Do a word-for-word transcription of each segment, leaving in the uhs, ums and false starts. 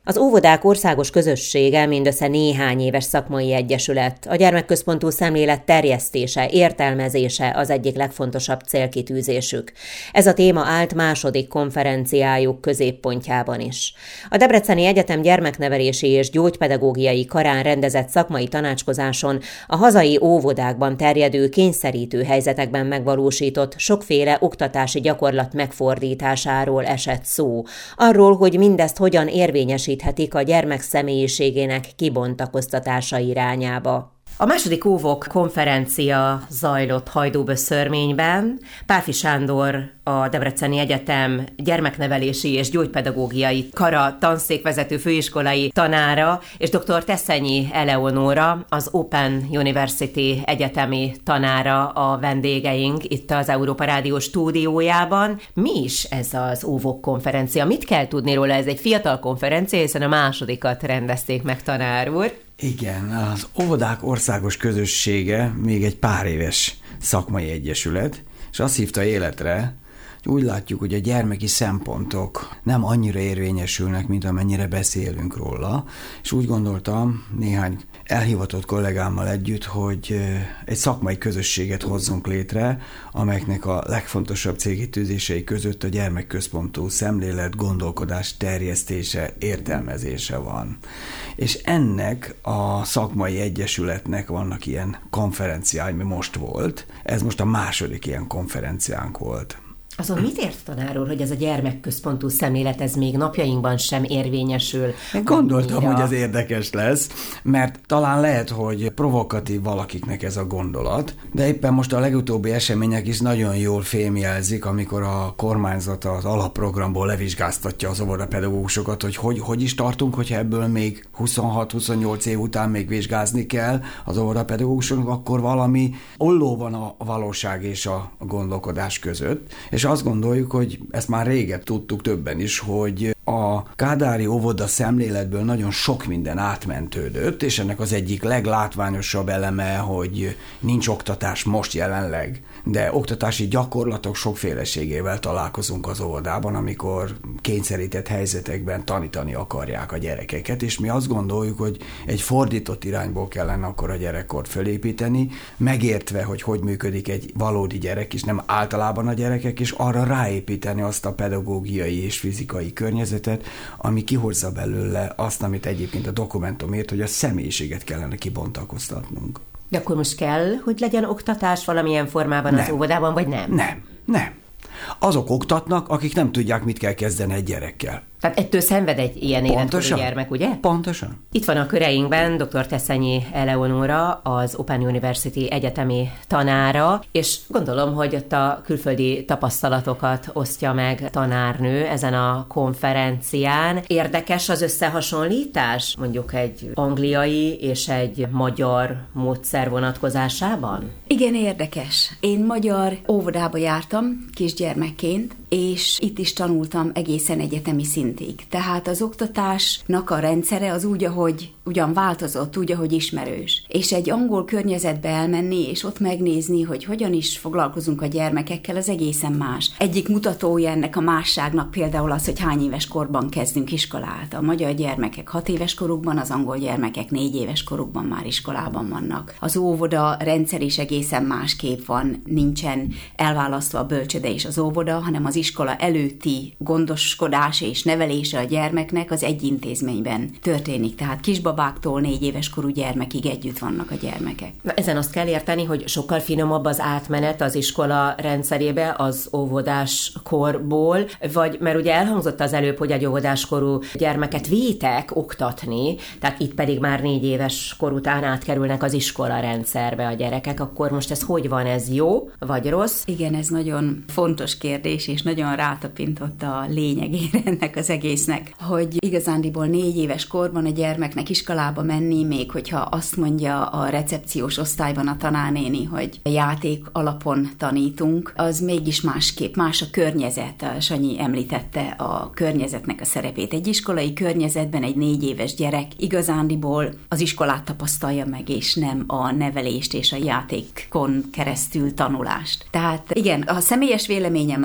Az óvodák országos közössége mindössze néhány éves szakmai egyesület. A gyermekközpontú szemlélet terjesztése, értelmezése az egyik legfontosabb célkitűzésük. Ez a téma állt második konferenciájuk középpontjában is. A Debreceni Egyetem gyermeknevelési és gyógypedagógiai karán rendezett szakmai tanácskozáson a hazai óvodákban terjedő kényszerítő helyzetekben megvalósított sokféle oktatási gyakorlat megfordításáról esett szó. Arról, hogy mindezt hogyan érvényesíthetik a gyermek személyiségének kibontakoztatása irányába. A második óvok konferencia zajlott Hajdúböszörményben. Pálffy Sándor, a Debreceni Egyetem gyermeknevelési és gyógypedagógiai kara tanszékvezető főiskolai tanára, és dr. Teszenyi Eleonóra, az Open University egyetemi tanára a vendégeink itt az Európa Rádió stúdiójában. Mi is ez az óvok konferencia? Mit kell tudni róla? Ez egy fiatal konferencia, hiszen a másodikat rendezték meg, tanár úr. Igen, az óvodák országos közössége még egy pár éves szakmai egyesület, és azt hívta életre, hogy úgy látjuk, hogy a gyermeki szempontok nem annyira érvényesülnek, mint amennyire beszélünk róla, és úgy gondoltam néhány elhivatott kollégámmal együtt, hogy egy szakmai közösséget hozzunk létre, amelyeknek a legfontosabb célkitűzései között a gyermekközpontú szemlélet, gondolkodás terjesztése, értelmezése van. És ennek a szakmai egyesületnek vannak ilyen konferenciái, ami most volt. Ez most a második ilyen konferenciánk volt. Azon mit ért, tanár úr, hogy ez a gyermekközpontú szemlélet, ez még napjainkban sem érvényesül? Én gondoltam, annyira, hogy ez érdekes lesz, mert talán lehet, hogy provokatív valakiknek ez a gondolat, de éppen most a legutóbbi események is nagyon jól fémjelzik, amikor a kormányzat az alapprogramból levizsgáztatja az óvodapedagógusokat, hogy, hogy hogy is tartunk, hogyha ebből még huszonhat-huszonnyolc év után még vizsgázni kell az óvodapedagógusoknak, akkor valami olló van a valóság és a gondolkodás között. És azt gondoljuk, hogy ezt már régen tudtuk többen is, hogy a kádári óvoda szemléletből nagyon sok minden átmentődött, és ennek az egyik leglátványosabb eleme, hogy nincs oktatás most jelenleg, de oktatási gyakorlatok sokféleségével találkozunk az óvodában, amikor kényszerített helyzetekben tanítani akarják a gyerekeket, és mi azt gondoljuk, hogy egy fordított irányból kellene akkor a gyerekkort fölépíteni, megértve, hogy hogy működik egy valódi gyerek, és nem általában a gyerekek, és arra ráépíteni azt a pedagógiai és fizikai környezetet, ami kihozza belőle azt, amit egyébként a dokumentum írt, hogy a személyiséget kellene kibontakoztatnunk. De akkor most kell, hogy legyen oktatás valamilyen formában nem. Az óvodában, vagy nem? Nem, nem. Azok oktatnak, akik nem tudják, mit kell kezdeni egy gyerekkel. Tehát ettől szenved egy ilyen életkorú gyermek, ugye? Pontosan. Itt van a köreinkben dr. Teszenyi Eleonóra, az Open University egyetemi tanára, és gondolom, hogy ott a külföldi tapasztalatokat osztja meg tanárnő ezen a konferencián. Érdekes az összehasonlítás, mondjuk egy angliai és egy magyar módszer vonatkozásában? Igen, érdekes. Én magyar óvodába jártam kisgyermekként, és itt is tanultam egészen egyetemi szintig. Tehát az oktatásnak a rendszere az úgy, ahogy ugyan változott, úgy, ahogy ismerős. És egy angol környezetbe elmenni, és ott megnézni, hogy hogyan is foglalkozunk a gyermekekkel, az egészen más. Egyik mutatója ennek a másságnak például az, hogy hány éves korban kezdünk iskolát. A magyar gyermekek hat éves korukban, az angol gyermekek négy éves korukban már iskolában vannak. Az óvoda rendszer is egészen másképp van, nincsen elválasztva a bölcsöde és az óvoda, hanem az iskola előtti gondoskodás és nevelése a gyermeknek az egy intézményben történik. Tehát kisbabáktól négy éves korú gyermekig együtt vannak a gyermekek. Na, ezen azt kell érteni, hogy sokkal finomabb az átmenet az iskola rendszerébe az óvodás korból, vagy mert ugye elhangzott az előbb, hogy egy óvodáskorú gyermeket vétek oktatni, tehát itt pedig már négy éves kor után átkerülnek az iskola rendszerbe a gyerekek, akkor most ez hogy van, ez jó, vagy rossz? Igen, ez nagyon fontos kérdés, és nagyon rátapintott a lényegére ennek az egésznek, hogy igazándiból négy éves korban a gyermeknek iskolába menni, még hogyha azt mondja a recepciós osztályban a tanárnéni, hogy a játék alapon tanítunk, az mégis másképp, más a környezet. A Sanyi említette a környezetnek a szerepét. Egy iskolai környezetben egy négy éves gyerek igazándiból az iskolát tapasztalja meg, és nem a nevelést és a játékon keresztül tanulást. Tehát igen, a személyes véleményem az az,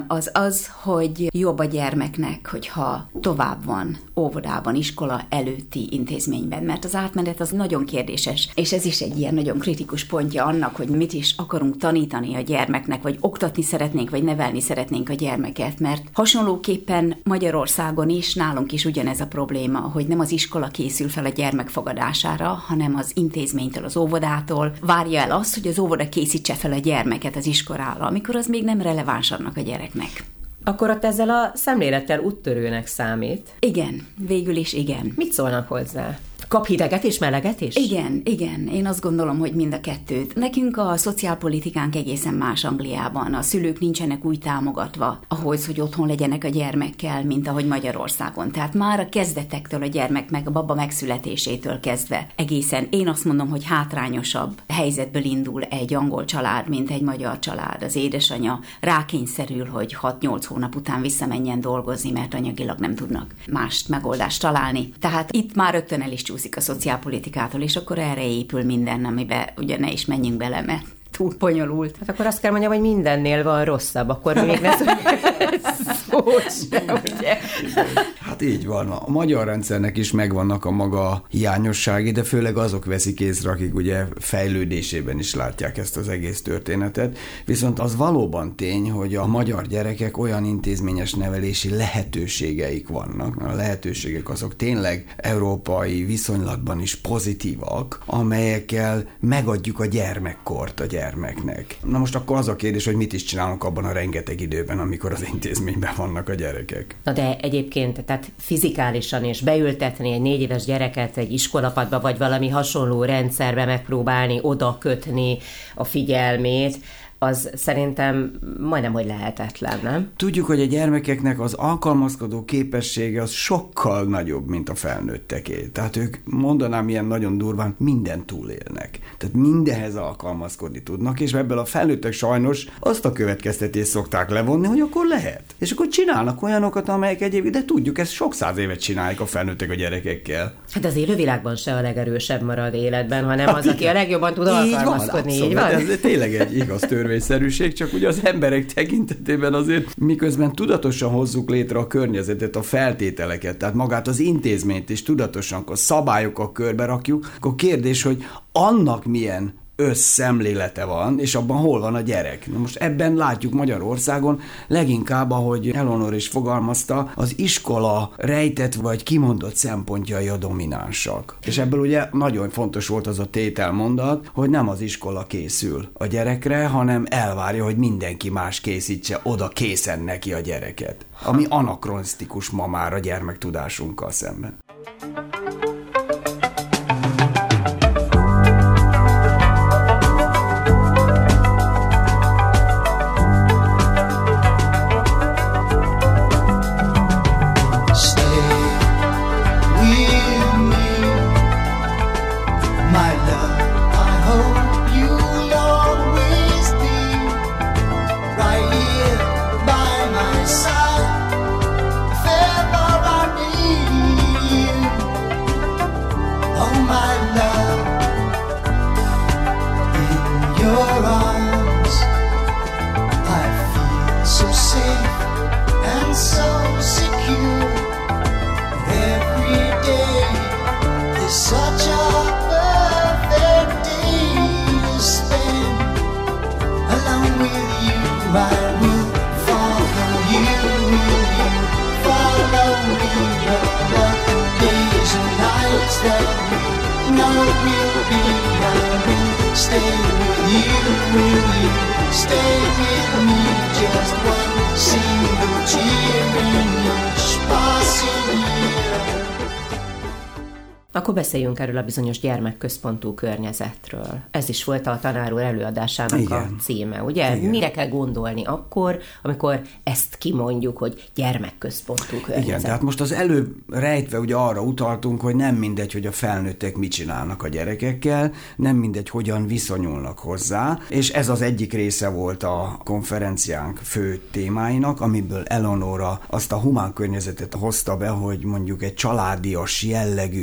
az, hogy jobb a gyermeknek, hogyha tovább van óvodában, iskola előtti intézményben, mert az átmenet az nagyon kérdéses, és ez is egy ilyen nagyon kritikus pontja annak, hogy mit is akarunk tanítani a gyermeknek, vagy oktatni szeretnénk, vagy nevelni szeretnénk a gyermeket, mert hasonlóképpen Magyarországon is, nálunk is ugyanez a probléma, hogy nem az iskola készül fel a gyermek fogadására, hanem az intézménytől, az óvodától várja el azt, hogy az óvoda készítse fel a gyermeket az iskolára, amikor az még nem releváns annak a gyereknek. Akkor ott ezzel a szemlélettel úttörőnek számít? Igen, végül is igen. Mit szólnak hozzá? Kap hideget és meleget is? Igen, igen. Én azt gondolom, hogy mind a kettőt. Nekünk a szociálpolitikánk egészen más Angliában. A szülők nincsenek úgy támogatva ahhoz, hogy otthon legyenek a gyermekkel, mint ahogy Magyarországon. Tehát már a kezdetektől a gyermek meg a baba megszületésétől kezdve egészen, én azt mondom, hogy hátrányosabb helyzetből indul egy angol család, mint egy magyar család. Az édesanyja rákényszerül, hogy hat-nyolc hónap után visszamenjen dolgozni, mert anyagilag nem tudnak mást megoldást találni. Tehát itt már rögtön el is csúszik a szociálpolitikától, és akkor erre épül minden, amiben ugye ne is menjünk bele, mert túl bonyolult. Hát akkor azt kell mondjam, hogy mindennél van rosszabb, akkor még ne szó sem, ugye? Hát így van. A magyar rendszernek is megvannak a maga hiányossági, de főleg azok veszik észre, akik ugye fejlődésében is látják ezt az egész történetet. Viszont az valóban tény, hogy a magyar gyerekek olyan intézményes nevelési lehetőségeik vannak. A lehetőségek azok tényleg európai viszonylatban is pozitívak, amelyekkel megadjuk a gyermekkort a gyermeknek. Na most akkor az a kérdés, hogy mit is csinálunk abban a rengeteg időben, amikor az intézményben vannak a gyerekek. Na de egyébként, tehát fizikálisan és beültetni egy négy éves gyereket egy iskolapadba, vagy valami hasonló rendszerbe megpróbálni oda kötni a figyelmét, az szerintem majdnem, hogy lehetetlen, nem? Tudjuk, hogy a gyermekeknek az alkalmazkodó képessége az sokkal nagyobb, mint a felnőtteké. Tehát ők, mondanám ilyen nagyon durván, mindent túlélnek. Tehát mindenhez alkalmazkodni tudnak, és ebből a felnőttek sajnos azt a következtetést szokták levonni, hogy akkor lehet. És akkor csinálnak olyanokat, amelyek egyébként, de tudjuk, ezt sok száz évet csinálják a felnőttek a gyerekekkel. Hát az élővilágban se a legerősebb marad életben, hanem az, aki a legjobban tud alkalmazkodni. Így van, így van. Ez tényleg egy igaz törvényszerűség, csak ugye az emberek tekintetében azért miközben tudatosan hozzuk létre a környezetet, a feltételeket, tehát magát az intézményt is tudatosan, akkor szabályokkal körbe rakjuk, akkor kérdés, hogy annak milyen összemlélete van, és abban hol van a gyerek. Na most ebben látjuk Magyarországon leginkább, ahogy Eleonor is fogalmazta, az iskola rejtett vagy kimondott szempontjai a dominánsak. És ebből ugye nagyon fontos volt az a tételmondat, hogy nem az iskola készül a gyerekre, hanem elvárja, hogy mindenki más készítse oda készen neki a gyereket. Ami anakronisztikus ma már a gyermektudásunkkal szemben. Akkor beszéljünk erről a bizonyos gyermekközpontú környezetről. Ez is volt a tanár úr előadásának Igen. a címe, ugye? Igen. Mire kell gondolni akkor, amikor ezt kimondjuk, hogy gyermekközpontú környezet? Igen, tehát most az előbb rejtve ugye arra utaltunk, hogy nem mindegy, hogy a felnőttek mit csinálnak a gyerekekkel, nem mindegy, hogyan viszonyulnak hozzá, és ez az egyik része volt a konferenciánk fő témáinak, amiből Eleonora azt a humán környezetet hozta be, hogy mondjuk egy családias jellegű intézmény,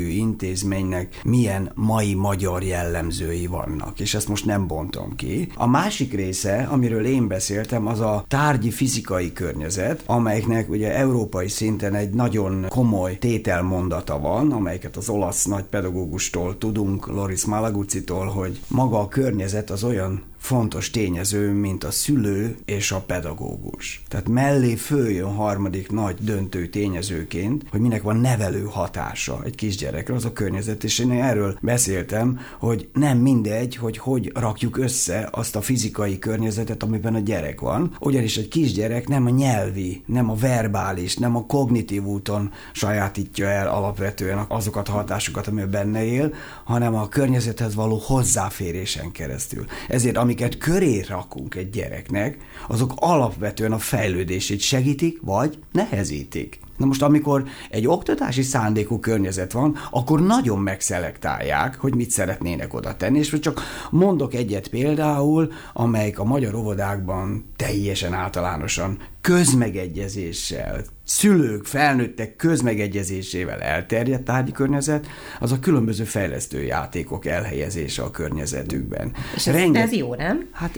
intézménynek milyen mai magyar jellemzői vannak, és ezt most nem bontom ki. A másik része, amiről én beszéltem, az a tárgyi fizikai környezet, amelyiknek ugye európai szinten egy nagyon komoly tételmondata van, amelyeket az olasz nagy pedagógustól tudunk, Loris Malaguzzi-tól, hogy maga a környezet az olyan fontos tényező, mint a szülő és a pedagógus. Tehát mellé följön harmadik nagy döntő tényezőként, hogy minek van nevelő hatása egy kisgyerekre, az a környezet, és én erről beszéltem, hogy nem mindegy, hogy hogy rakjuk össze azt a fizikai környezetet, amiben a gyerek van, ugyanis egy kisgyerek nem a nyelvi, nem a verbális, nem a kognitív úton sajátítja el alapvetően azokat a hatásokat, ami benne él, hanem a környezethez való hozzáférésen keresztül. Ezért amiket köré rakunk egy gyereknek, azok alapvetően a fejlődését segítik, vagy nehezítik. Na most, amikor egy oktatási szándékú környezet van, akkor nagyon megszelektálják, hogy mit szeretnének oda tenni, és csak mondok egyet például, amelyik a magyar óvodákban teljesen általánosan közmegegyezéssel, szülők, felnőttek közmegegyezésével elterjedt tárgyi környezet, az a különböző fejlesztő játékok elhelyezése a környezetükben. És ez, Renget... ez jó, nem? Hát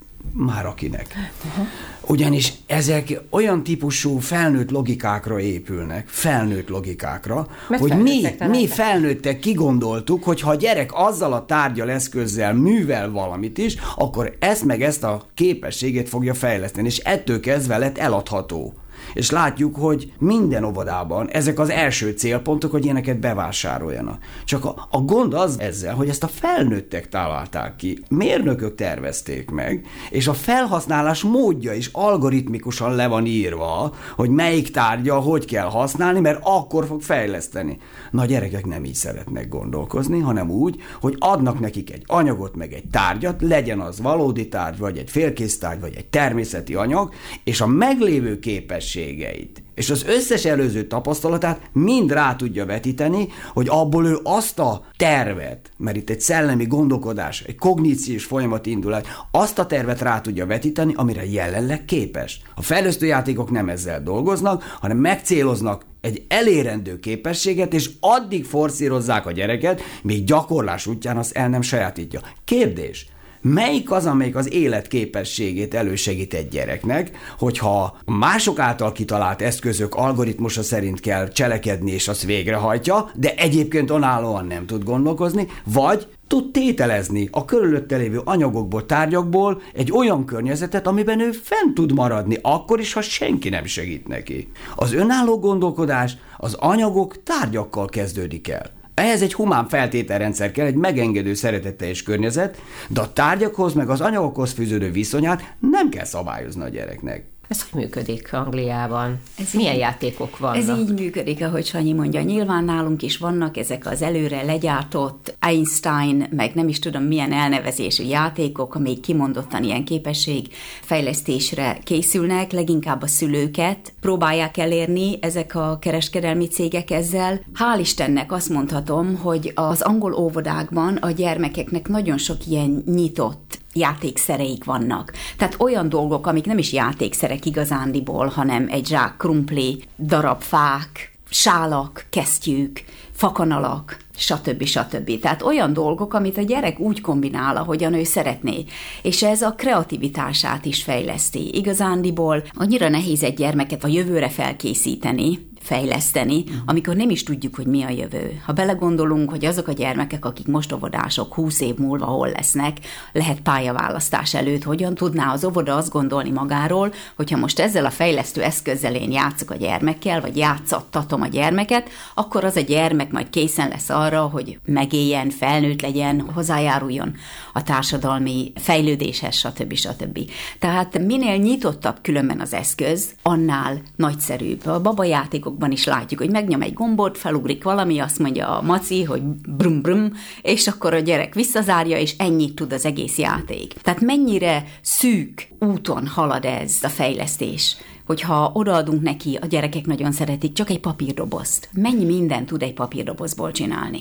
már akinek. Uh-huh. Ugyanis ezek olyan típusú felnőtt logikákra épülnek, felnőtt logikákra, Mert hogy mi, mi felnőttek kigondoltuk, hogy ha a gyerek azzal a tárgyal, eszközzel művel valamit is, akkor ezt meg ezt a képességét fogja fejleszteni, és ettől kezdve lett eladható. És látjuk, hogy minden óvodában ezek az első célpontok, hogy ilyeneket bevásároljanak. Csak a, a gond az ezzel, hogy ezt a felnőttek találták ki, mérnökök tervezték meg, és a felhasználás módja is algoritmikusan le van írva, hogy melyik tárgya hogy kell használni, mert akkor fog fejleszteni. Na, a gyerekek nem így szeretnek gondolkozni, hanem úgy, hogy adnak nekik egy anyagot, meg egy tárgyat, legyen az valódi tárgy, vagy egy félkész tárgy, vagy egy természeti anyag, és a meglévő képesség és az összes előző tapasztalatát mind rá tudja vetíteni, hogy abból ő azt a tervet, mert itt egy szellemi gondolkodás, egy kogníciós folyamat indul el, azt a tervet rá tudja vetíteni, amire jelenleg képes. A fejlesztő játékok nem ezzel dolgoznak, hanem megcéloznak egy elérendő képességet, és addig forszírozzák a gyereket, még gyakorlás útján azt el nem sajátítja. Kérdés: melyik az, amelyik az életképességét elősegít egy gyereknek, hogyha mások által kitalált eszközök algoritmusa szerint kell cselekedni, és azt végrehajtja, de egyébként önállóan nem tud gondolkozni, vagy tud tételezni a körülötte lévő anyagokból, tárgyakból egy olyan környezetet, amiben ő fent tud maradni, akkor is, ha senki nem segít neki. Az önálló gondolkodás az anyagok, tárgyakkal kezdődik el. Ehhez egy humán feltételrendszer kell, egy megengedő, szeretetteljes környezet, de a tárgyakhoz meg az anyagokhoz fűződő viszonyát nem kell szabályozni a gyereknek. Ez hogy működik Angliában? Ez Milyen így, játékok vannak? Ez így működik, ahogy Sanyi mondja. Nyilván nálunk is vannak ezek az előre legyártott Einstein, meg nem is tudom milyen elnevezésű játékok, amelyik kimondottan ilyen képességfejlesztésre készülnek, leginkább a szülőket próbálják elérni ezek a kereskedelmi cégek ezzel. Hál' Istennek azt mondhatom, hogy az angol óvodákban a gyermekeknek nagyon sok ilyen nyitott játékszereik vannak. Tehát olyan dolgok, amik nem is játékszerek igazándiból, hanem egy zsák krumpli, darab fák, sálak, kesztyűk, fakanalak, stb. stb. Tehát olyan dolgok, amit a gyerek úgy kombinál, ahogyan ő szeretné. És ez a kreativitását is fejleszti. Igazándiból annyira nehéz egy gyermeket a jövőre felkészíteni, fejleszteni, amikor nem is tudjuk, hogy mi a jövő. Ha belegondolunk, hogy azok a gyermekek, akik most óvodások, húsz év múlva hol lesznek, lehet pályaválasztás előtt, hogyan tudná az óvoda azt gondolni magáról, hogyha most ezzel a fejlesztő eszközzel én játszok a gyermekkel, vagy játszattatom a gyermeket, akkor az a gyermek majd készen lesz arra, hogy megéljen, felnőtt legyen, hozzájáruljon a társadalmi fejlődéshez, stb. stb. Tehát minél nyitottabb különben az eszköz, annál nagyszerűbb. A babajátékok is látjuk, hogy megnyom egy gombot, felugrik valami, azt mondja a maci, hogy brum brum, és akkor a gyerek visszazárja, és ennyit tud az egész játék. Tehát mennyire szűk úton halad ez a fejlesztés, hogyha odaadunk neki, a gyerekek nagyon szeretik, csak egy papírdobozt. Mennyi mindent tud egy papírdobozból csinálni?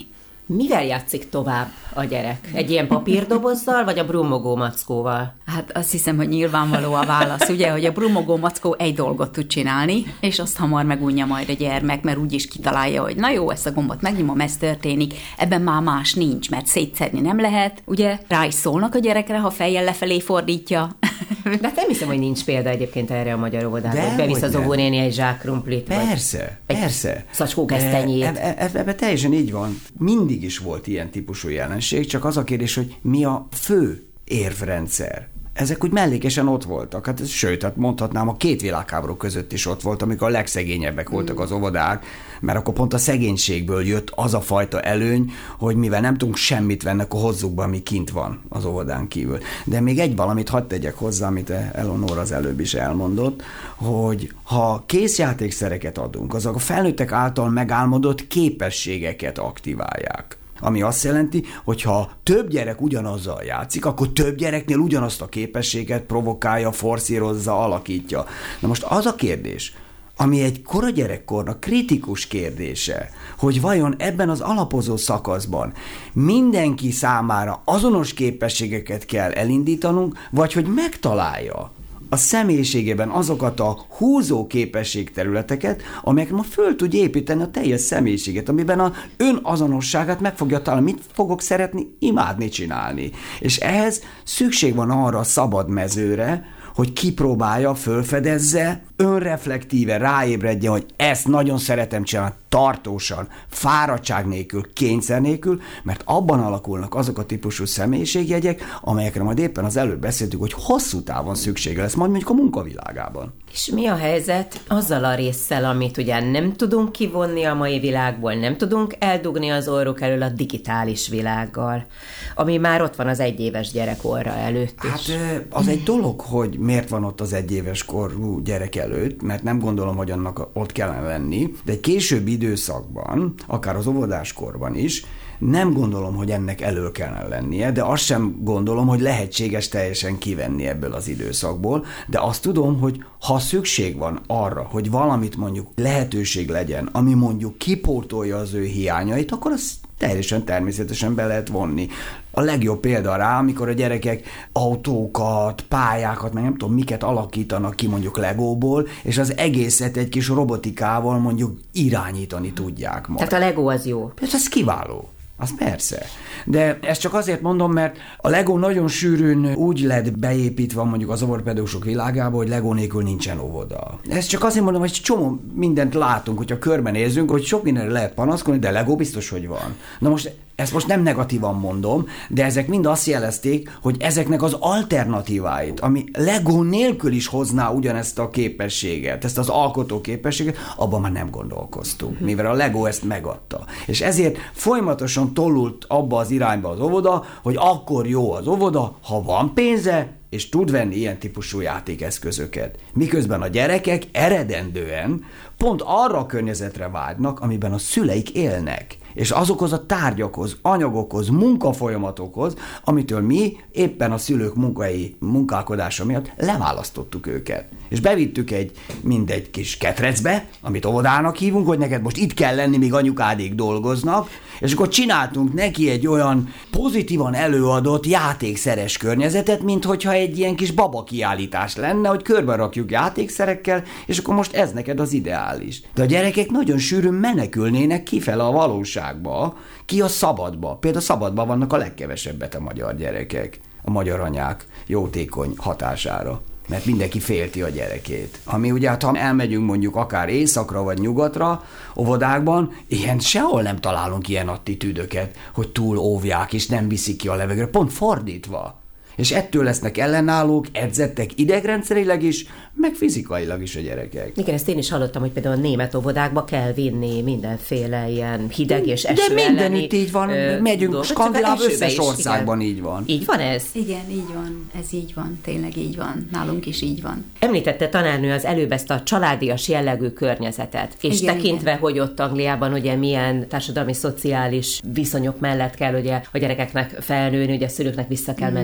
Mivel játszik tovább a gyerek? Egy ilyen papírdobozzal, vagy a brummogó mackóval? Hát azt hiszem, hogy nyilvánvaló a válasz, ugye, hogy a brummogó mackó egy dolgot tud csinálni, és azt hamar megunja majd a gyermek, mert úgyis kitalálja, hogy na jó, ezt a gombot megnyomom, ez történik, ebben már más nincs, mert szétszedni nem lehet, ugye, rá is szólnak a gyerekre, ha fejjel lefelé fordítja. De hát nem hiszem, hogy nincs példa egyébként erre a magyar óvodában, hogy bevisz az óvónéni egy zsák krumplit. Persze, persze. Szacskókesztenyét. Ebben e, e, e, teljesen így van. Mindig is volt ilyen típusú jelenség, csak az a kérdés, hogy mi a fő érvrendszer. Ezek úgy mellékesen ott voltak. Hát, sőt, hát mondhatnám, a két világháború között is ott volt, amikor a legszegényebbek voltak az óvodák, mert akkor pont a szegénységből jött az a fajta előny, hogy mivel nem tudunk semmit venni, akkor hozzuk be, ami kint van az óvodán kívül. De még egy valamit hadd tegyek hozzá, amit Eleonora az előbb is elmondott, hogy ha készjátékszereket adunk, azok a felnőttek által megálmodott képességeket aktiválják. Ami azt jelenti, hogy ha több gyerek ugyanazzal játszik, akkor több gyereknél ugyanazt a képességet provokálja, forszírozza, alakítja. Na most az a kérdés, ami egy kora gyerekkornak kritikus kérdése, hogy vajon ebben az alapozó szakaszban mindenki számára azonos képességeket kell elindítanunk, vagy hogy megtalálja a személyiségében azokat a húzó képességterületeket, amelyek ma föl tudja építeni a teljes személyiséget, amiben a önazonosságát meg fogja találni, mit fogok szeretni, imádni csinálni. És ehhez szükség van arra a szabad mezőre, hogy kipróbálja, fölfedezze, önreflektíve ráébredjen, hogy ezt nagyon szeretem csinálni, tartósan, fáradtság nélkül, kényszer nélkül, mert abban alakulnak azok a típusú személyiségjegyek, amelyekre majd éppen az előbb beszéltük, hogy hosszú távon szüksége lesz, majd mondjuk a munkavilágában. És mi a helyzet azzal a résszel, amit ugye nem tudunk kivonni a mai világból, nem tudunk eldugni az orruk elől a digitális világgal, ami már ott van az egyéves gyerek orra előtt is. Hát az egy dolog, hogy miért van ott az egyéves korú gyerek előtt, mert nem gondolom, hogy annak ott kellene lenni, de egy későbbi időszakban, akár az óvodáskorban is, nem gondolom, hogy ennek elő kellene lennie, de azt sem gondolom, hogy lehetséges teljesen kivenni ebből az időszakból, de azt tudom, hogy ha szükség van arra, hogy valamit mondjuk lehetőség legyen, ami mondjuk kipótolja az ő hiányait, akkor azt teljesen természetesen be lehet vonni. A legjobb példa rá, amikor a gyerekek autókat, pályákat, meg nem tudom miket alakítanak ki mondjuk Legóból, és az egészet egy kis robotikával mondjuk irányítani tudják majd. Tehát a Lego az jó. Ez, ez kiváló. Az persze. De ezt csak azért mondom, mert a Lego nagyon sűrűn úgy lett beépítve mondjuk az óvodapedagógusok világába, hogy Lego nélkül nincsen óvoda. Ezt csak azért mondom, hogy csomó mindent látunk, hogyha körbenézünk, hogy sok mindenre lehet panaszkodni, de Lego biztos, hogy van. Na most ezt most nem negatívan mondom, de ezek mind azt jelezték, hogy ezeknek az alternatíváit, ami Lego nélkül is hozná ugyanezt a képességet, ezt az alkotó képességet, abban már nem gondolkoztunk, mivel a Lego ezt megadta. És ezért folyamatosan tolult abba az irányba az óvoda, hogy akkor jó az óvoda, ha van pénze, és tud venni ilyen típusú játékeszközöket. Miközben a gyerekek eredendően pont arra a környezetre vágynak, amiben a szüleik élnek. És azokhoz a tárgyakhoz, anyagokhoz, munkafolyamatokhoz, amitől mi éppen a szülők munkai munkálkodása miatt leválasztottuk őket. És bevittük egy mindegy kis ketrecbe, amit óvodának hívunk, hogy neked most itt kell lenni, míg anyukádék dolgoznak, és akkor csináltunk neki egy olyan pozitívan előadott játékszeres környezetet, mint hogyha egy ilyen kis baba kiállítás lenne, hogy körbe rakjuk játékszerekkel, és akkor most ez neked az ideális. De a gyerekek nagyon sűrűn menekülnének kifele a valóságba, ki a szabadba. Például szabadban vannak a legkevesebbet a magyar gyerekek, a magyar anyák jótékony hatására. Mert mindenki félti a gyerekét. Ami ugye, hát, ha elmegyünk mondjuk akár északra vagy nyugatra, óvodákban, ilyen sehol nem találunk ilyen attitűdöket, hogy túl óvják és nem viszik ki a levegőre. Pont fordítva. És ettől lesznek ellenállók, edzettek idegrendszerileg is, meg fizikailag is a gyerekek. Igen, ezt én is hallottam, hogy például a német óvodákba kell vinni mindenféle ilyen hideg és eső elleni. De mindenütt elleni, így van, ö, megyünk Skandináv összes is, országban igen. így van. Így van ez? Igen, így van, ez így van, tényleg így van, nálunk is így van. Említette tanárnő az előbb ezt a családias jellegű környezetet, és igen, tekintve, igen. hogy ott Angliában ugye milyen társadalmi, szociális viszonyok mellett kell ugye a gyerekeknek felnőni, ugye a szülőknek vissza kell menni mm. dolgozni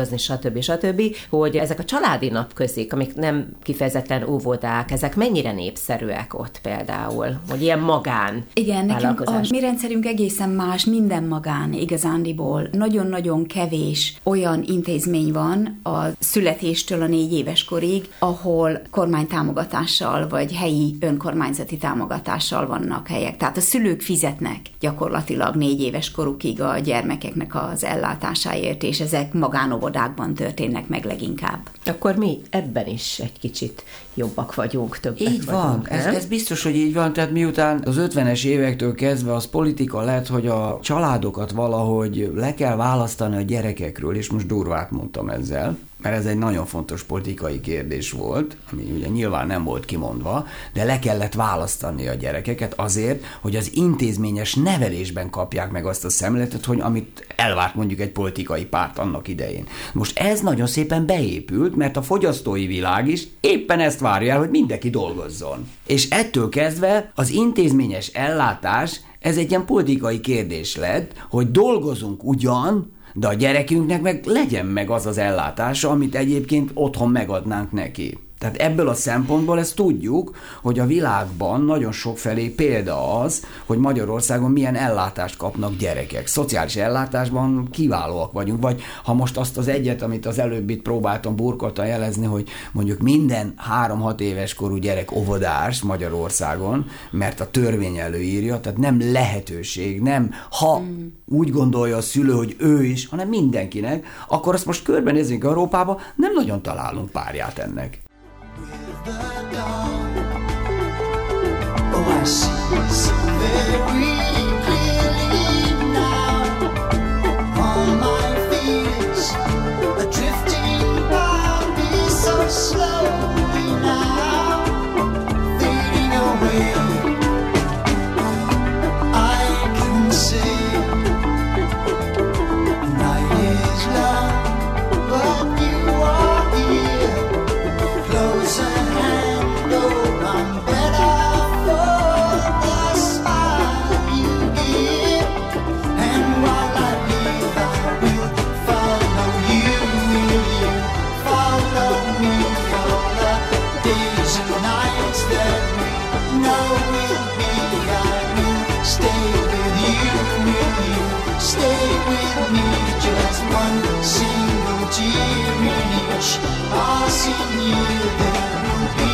dolgozni, stb. stb., hogy ezek a családi napközik, amik nem kifejezetten óvodák, ezek mennyire népszerűek ott például, hogy ilyen magán Igen, nekünk a mi rendszerünk egészen más, minden magán igazándiból. Nagyon-nagyon kevés olyan intézmény van a születéstől a négy éves korig, ahol kormánytámogatással vagy helyi önkormányzati támogatással vannak helyek. Tehát a szülők fizetnek gyakorlatilag négy éves korukig a gyermekeknek az ellátásáért, és ezek magánovodákban történnek meg leginkább. Akkor mi ebben is egy kicsit jobbak vagyunk, többek így vagyunk. Van, ez, ez biztos, hogy így van, tehát miután az ötvenes évektől kezdve az politika lett, hogy a családokat valahogy le kell választani a gyerekekről, és most durvát mondtam ezzel, mert ez egy nagyon fontos politikai kérdés volt, ami ugye nyilván nem volt kimondva, de le kellett választani a gyerekeket azért, hogy az intézményes nevelésben kapják meg azt a szemléletet, hogy amit elvárt mondjuk egy politikai párt annak idején. Most ez nagyon szépen beépült, mert a fogyasztói világ is éppen ezt várja el, hogy mindenki dolgozzon. És ettől kezdve az intézményes ellátás, ez egy ilyen politikai kérdés lett, hogy dolgozunk ugyan, de a gyerekünknek meg legyen meg az az ellátása, amit egyébként otthon megadnánk neki. Tehát ebből a szempontból ezt tudjuk, hogy a világban nagyon sokfelé példa az, hogy Magyarországon milyen ellátást kapnak gyerekek. Szociális ellátásban kiválóak vagyunk, vagy ha most azt az egyet, amit az előbb itt próbáltam burkoltan jelezni, hogy mondjuk minden három-hat éves korú gyerek óvodás Magyarországon, mert a törvény előírja, tehát nem lehetőség, nem ha mm. úgy gondolja a szülő, hogy ő is, hanem mindenkinek, akkor azt most körbenézzünk Európába, nem nagyon találunk párját ennek. The dawn, oh, I see so very clearly now. All my fears are drifting by me so slowly now, fading away. I can see the night is long, but you are here. Close a hand, oh, I'm better for the smile you give. And while I live, I will follow you. Will you follow me all the days and nights that we know will be? I will stay with you. Will you stay with me? Just one single tear in each passing year there will be.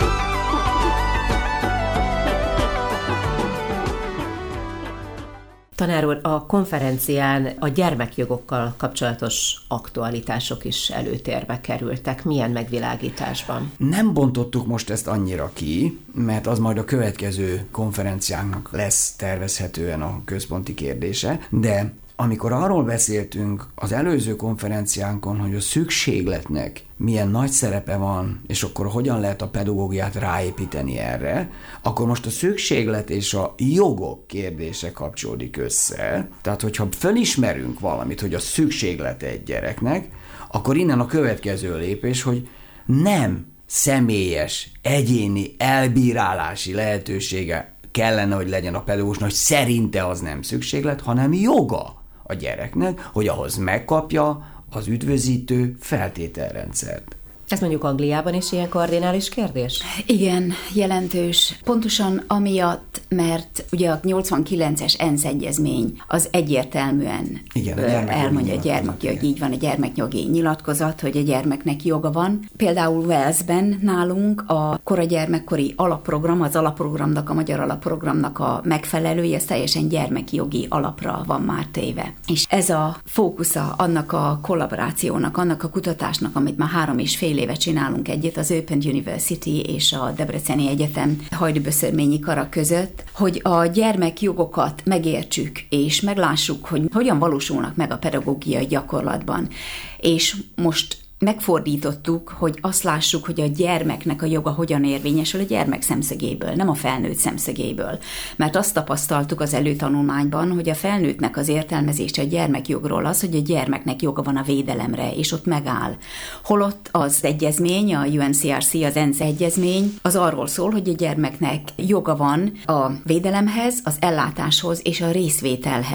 Tanár úr, a konferencián a gyermekjogokkal kapcsolatos aktualitások is előtérbe kerültek. Milyen megvilágításban? Nem bontottuk most ezt annyira ki, mert az majd a következő konferenciánknak lesz tervezhetően a központi kérdése, de amikor arról beszéltünk az előző konferenciánkon, hogy a szükségletnek milyen nagy szerepe van, és akkor hogyan lehet a pedagógiát ráépíteni erre, akkor most a szükséglet és a jogok kérdése kapcsolódik össze. Tehát, hogyha felismerünk valamit, hogy a szükséglet egy gyereknek, akkor innen a következő lépés, hogy nem személyes, egyéni elbírálási lehetősége kellene, hogy legyen a pedagógusnak, hogy szerinte az nem szükséglet, hanem joga a gyereknek, hogy ahhoz megkapja az üdvözítő feltételrendszert. Ez mondjuk Angliában is ilyen kardinális kérdés? Igen, jelentős. Pontosan amiatt, mert ugye a nyolcvankilences ENSZ egyezmény az egyértelműen Igen, a elmondja a gyermekjog, így van a gyermekjogi nyilatkozat, hogy a gyermeknek joga van. Például Walesben nálunk a koragyermekkori alapprogram, az alapprogramnak, a magyar alapprogramnak a megfelelője, ez teljesen gyermekjogi alapra van már téve. És ez a fókusza annak a kollaborációnak, annak a kutatásnak, amit már három és fél éve csinálunk egyet az Open University és a Debreceni Egyetem hajdúböszörményi kara között, hogy a gyermekjogokat megértsük, és meglássuk, hogy hogyan valósulnak meg a pedagógiai gyakorlatban. És most megfordítottuk, hogy azt lássuk, hogy a gyermeknek a joga hogyan érvényesül a gyermek szemszögéből, nem a felnőtt szemszögéből. Mert azt tapasztaltuk az előtanulmányban, hogy a felnőttnek az értelmezése a gyermekjogról az, hogy a gyermeknek joga van a védelemre, és ott megáll. Holott az egyezmény, a U N C R C, az ENSZ egyezmény, az arról szól, hogy a gyermeknek joga van a védelemhez, az ellátáshoz és a részvételhez.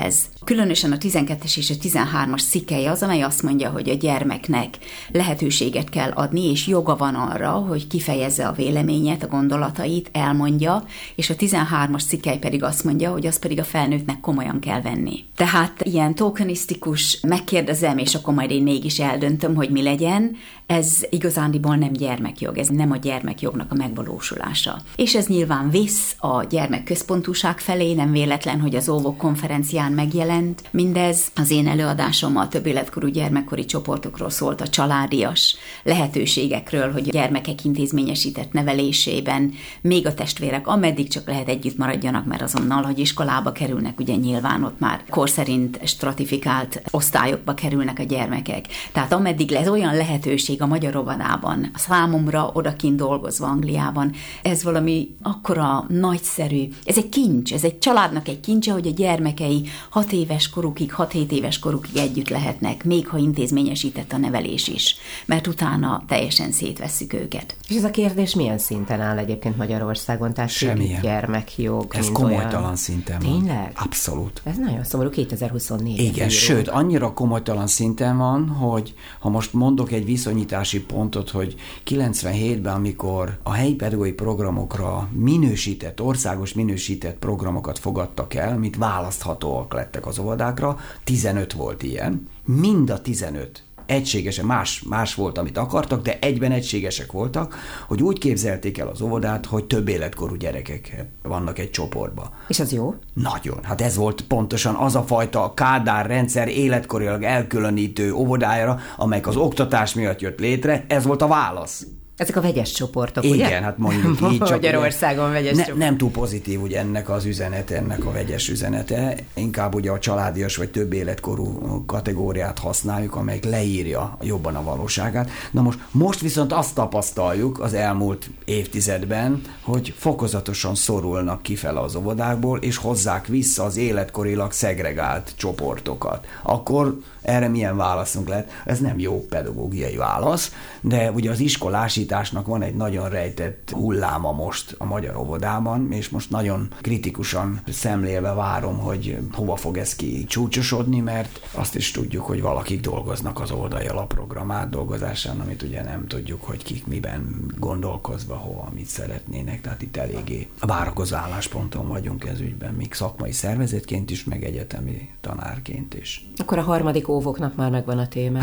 Különösen a tizenkettes és a tizenhármas cikkely az, amely azt mondja, hogy a gyermeknek lehetőséget kell adni, és joga van arra, hogy kifejezze a véleményet, a gondolatait, elmondja, és a tizenhármas cikkely pedig azt mondja, hogy azt pedig a felnőttnek komolyan kell venni. Tehát ilyen tokenisztikus, megkérdezem, és akkor majd én mégis eldöntöm, hogy mi legyen, ez igazándiból nem gyermekjog, ez nem a gyermekjognak a megvalósulása. És ez nyilván visz a gyermekközpontúság felé, nem véletlen, hogy az óvok konferencián megjelent. Mindez az én előadásom a több életkorú gyermekkori csoportokról szólt, a családias lehetőségekről, hogy a gyermekek intézményesített nevelésében még a testvérek, ameddig csak lehet együtt maradjanak, mert azonnal, hogy iskolába kerülnek, ugye nyilván ott már kor szerint stratifikált osztályokba kerülnek a gyermekek. Tehát ameddig lesz olyan lehetőség a magyar óvodában, a számomra odakint dolgozva Angliában, ez valami akkora nagyszerű, ez egy kincs, ez egy családnak egy kincse, hogy a gyermekei hat éves korukig, hat-hét éves korukig együtt lehetnek, még ha intézményesített a nevelés is, mert utána teljesen szétvesszük őket. És ez a kérdés milyen szinten áll egyébként Magyarországon? Tehát semmilyen gyermekjog. Ez komolytalan olyan... szinten van. Tényleg? Abszolút. Ez nagyon szomorú, kétezer-huszonnégy. Igen, sőt, annyira komolytalan szinten van, hogy ha most mondok egy viszonyítási pontot, hogy kilencvenhétben, amikor a helyi pedagógiai programokra minősített, országos minősített programokat fogadtak el, amit választhatóak lettek az óvodákra, tizenöt volt ilyen. Mind a tizenöt egységesen, más, más volt, amit akartak, de egyben egységesek voltak, hogy úgy képzelték el az óvodát, hogy több életkorú gyerekek vannak egy csoportban. És az jó? Nagyon. Hát ez volt pontosan az a fajta Kádár rendszer életkorilag elkülönítő óvodájára, amelyik az oktatás miatt jött létre, ez volt a válasz. Ezek a vegyes csoportok, igen, ugye? Igen, hát mondjuk így. Csak Magyarországon ugye, vegyes ne, csoport. Nem túl pozitív ugye ennek az üzenete, ennek a vegyes üzenete. Inkább ugye a családias vagy több életkorú kategóriát használjuk, amelyik leírja jobban a valóságát. Na most, most viszont azt tapasztaljuk az elmúlt évtizedben, hogy fokozatosan szorulnak kifele az óvodákból, és hozzák vissza az életkorilag szegregált csoportokat. Akkor erre milyen válaszunk lehet? Ez nem jó pedagógiai válasz, de ugye az iskolásításnak van egy nagyon rejtett hulláma most a magyar óvodában, és most nagyon kritikusan szemlélve várom, hogy hova fog ez ki csúcsosodni, mert azt is tudjuk, hogy valakik dolgoznak az óvodai alapprogram átdolgozásán, amit ugye nem tudjuk, hogy kik miben gondolkozva, hova, mit szeretnének, tehát itt eléggé várakozó állásponton vagyunk ez ügyben, még szakmai szervezetként is, meg egyetemi tanárként is. Akkor a harmadik óvoknak már megvan a téma.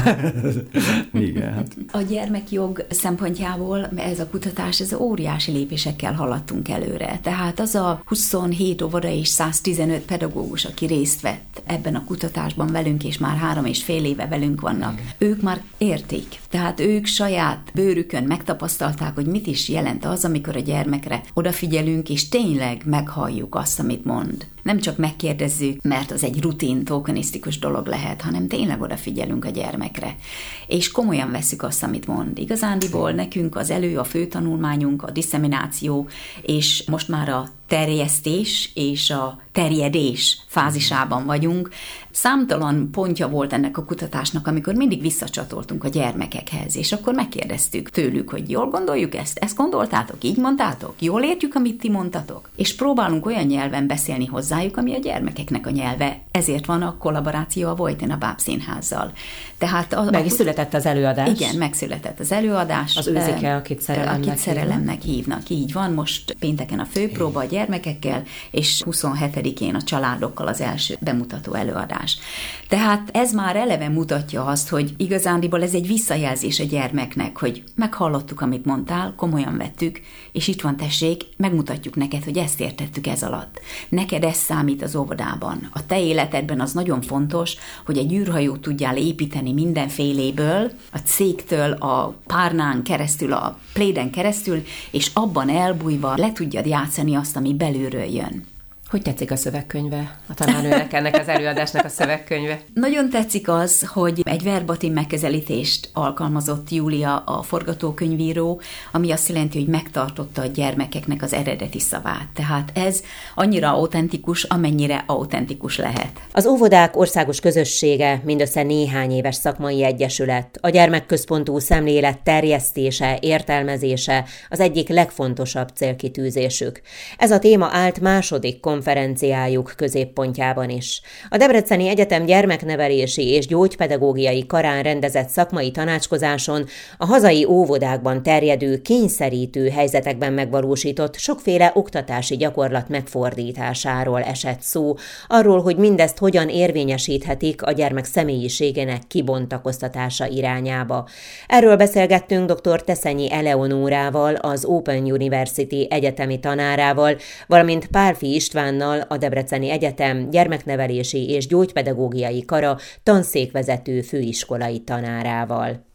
Igen. Hát. A gyermekjog szempontjából ez a kutatás, ez óriási lépésekkel haladtunk előre. Tehát az a huszonhét óvoda és száztizenöt pedagógus, aki részt vett ebben a kutatásban velünk, és már három és fél éve velünk vannak, ők már értik. Tehát ők saját bőrükön megtapasztalták, hogy mit is jelent az, amikor a gyermekre odafigyelünk, és tényleg meghalljuk azt, amit mond. Nem csak megkérdezzük, mert az egy rutin, tokenisztikus dolog lehet, hanem tényleg odafigyelünk a gyermekre. És komolyan vesszük azt, amit mond. Igazándiból nekünk az elő, a főtanulmányunk, a disszemináció, és most már a terjesztés és a terjedés fázisában vagyunk. Számtalan pontja volt ennek a kutatásnak, amikor mindig visszacsatoltunk a gyermekekhez, és akkor megkérdeztük tőlük, hogy jól gondoljuk ezt? Ezt gondoltátok? Így mondtátok? Jól értjük, amit ti mondtatok? És próbálunk olyan nyelven beszélni hozzájuk, ami a gyermekeknek a nyelve. Ezért van a kollaboráció a Vojtina Bábszínházzal. Tehát a, Meg is született az előadás. Igen, megszületett az előadás. Az őzike, akit szerelemnek, akit szerelemnek hívnak. Így van, most pénteken a főpróba a gyermekekkel, és huszonhetedikén a családokkal az első bemutató előadás. Tehát ez már eleve mutatja azt, hogy igazándiból ez egy visszajelzés a gyermeknek, hogy meghallottuk, amit mondtál, komolyan vettük, és itt van, tessék, megmutatjuk neked, hogy ezt értettük ez alatt. Neked ez számít az óvodában. A te életedben az nagyon fontos, hogy egy űrhajót tudjál építeni mindenféléből, a cégtől, a párnán keresztül, a pléden keresztül, és abban elbújva le tudjad játszani azt, ami belülről jön. Hogy tetszik a szövegkönyve? A tanárnőnek ennek az előadásnak a szövegkönyve? Nagyon tetszik az, hogy egy verbatim megközelítést alkalmazott Júlia, a forgatókönyvíró, ami azt jelenti, hogy megtartotta a gyermekeknek az eredeti szavát. Tehát ez annyira autentikus, amennyire autentikus lehet. Az óvodák országos közössége mindössze néhány éves szakmai egyesület. A gyermekközpontú szemlélet terjesztése, értelmezése az egyik legfontosabb célkitűzésük. Ez a téma állt második konferenciájuk középpontjában is. A Debreceni Egyetem gyermeknevelési és gyógypedagógiai karán rendezett szakmai tanácskozáson a hazai óvodákban terjedő, kényszerítő helyzetekben megvalósított sokféle oktatási gyakorlat megfordításáról esett szó, arról, hogy mindezt hogyan érvényesíthetik a gyermek személyiségének kibontakoztatása irányába. Erről beszélgettünk dr. Teszenyi Eleonórával, az Open University egyetemi tanárával, valamint Pálffy Istvánnal, a Debreceni Egyetem gyermeknevelési és gyógypedagógiai kara tanszékvezető főiskolai tanárával.